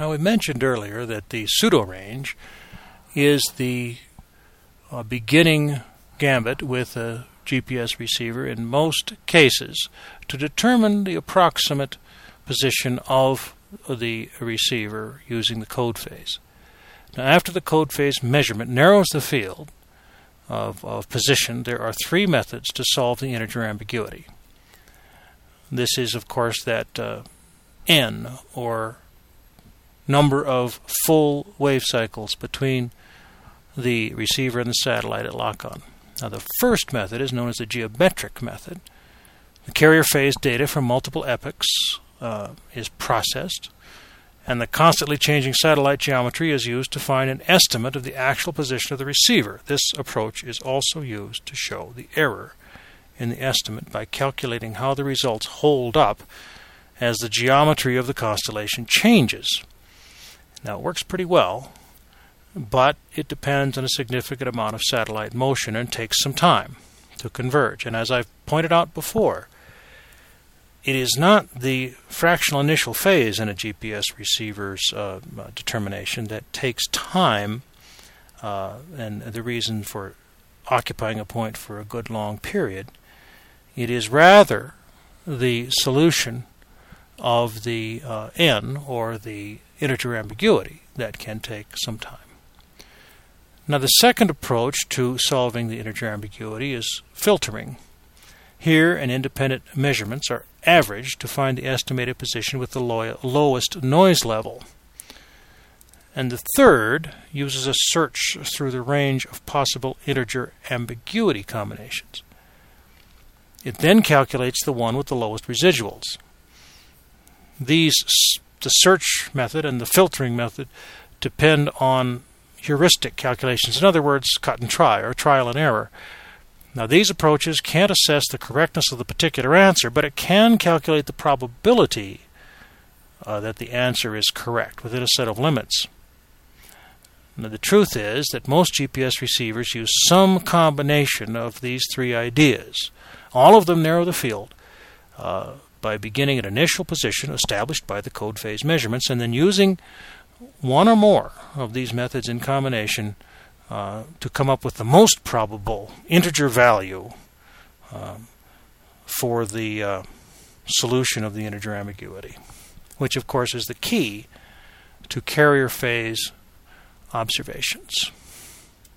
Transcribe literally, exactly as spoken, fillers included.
Now, we mentioned earlier that the pseudo-range is the uh, beginning gambit with a G P S receiver in most cases to determine the approximate position of the receiver using the code phase. Now, after the code phase measurement narrows the field of, of position, there are three methods to solve the integer ambiguity. This is, of course, that uh, n, or number of full wave cycles between the receiver and the satellite at lock-on. Now, the first method is known as the geometric method. The carrier phase data from multiple epochs uh, is processed, and the constantly changing satellite geometry is used to find an estimate of the actual position of the receiver. This approach is also used to show the error in the estimate by calculating how the results hold up as the geometry of the constellation changes. Now, it works pretty well, but it depends on a significant amount of satellite motion and takes some time to converge. And as I've pointed out before, it is not the fractional initial phase in a G P S receiver's uh, determination that takes time, uh, and the reason for occupying a point for a good long period. It is rather the solution of the uh, n, or the integer ambiguity, that can take some time. Now, the second approach to solving the integer ambiguity is filtering. Here, an independent measurements are averaged to find the estimated position with the low, lowest noise level. And the third uses a search through the range of possible integer ambiguity combinations. It then calculates the one with the lowest residuals. These, the search method and the filtering method, depend on heuristic calculations. In other words, cut and try, or trial and error. Now, these approaches can't assess the correctness of the particular answer, but it can calculate the probability uh, that the answer is correct within a set of limits. Now, the truth is that most G P S receivers use some combination of these three ideas. All of them narrow the field uh, by beginning at initial position established by the code phase measurements, and then using one or more of these methods in combination uh, to come up with the most probable integer value um, for the uh, solution of the integer ambiguity, which of course is the key to carrier phase observations.